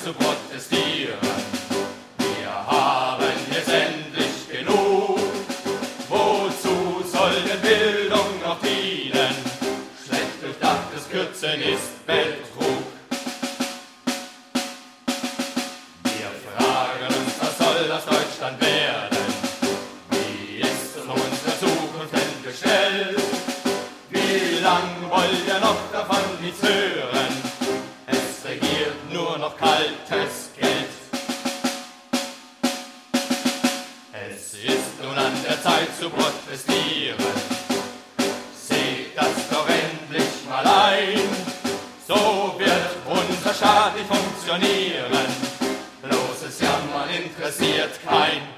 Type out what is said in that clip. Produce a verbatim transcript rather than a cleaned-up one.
zu protestieren. Wir haben jetzt endlich genug. Wozu soll denn Bildung noch dienen? Schlecht durchdachtes Kürzen ist Betrug. Wir fragen uns, was soll das Deutschland werden? Wie ist es um unsere Zukunft denn bestellt? Wie lang wollt ihr noch davon nichts hören? Es regiert nur noch kaltes Geld. Es ist nun an der Zeit zu protestieren. Seht das doch endlich mal ein. So wird unser Staat nicht funktionieren. Bloßes Jammern interessiert kein.